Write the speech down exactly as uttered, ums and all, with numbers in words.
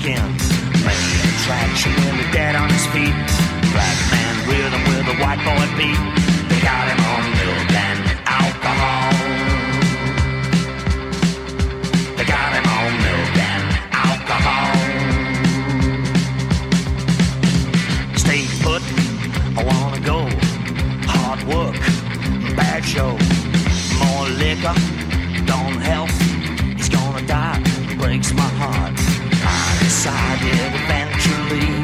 skin. Making attraction when they're dead on his feet. Black man rhythm with a white boy beat. They got him on milk and alcohol. They got him on milk and alcohol. Stay put, I wanna go. Hard work, bad show. More liquor, don't help. He's gonna die, breaks my heart. I decided eventually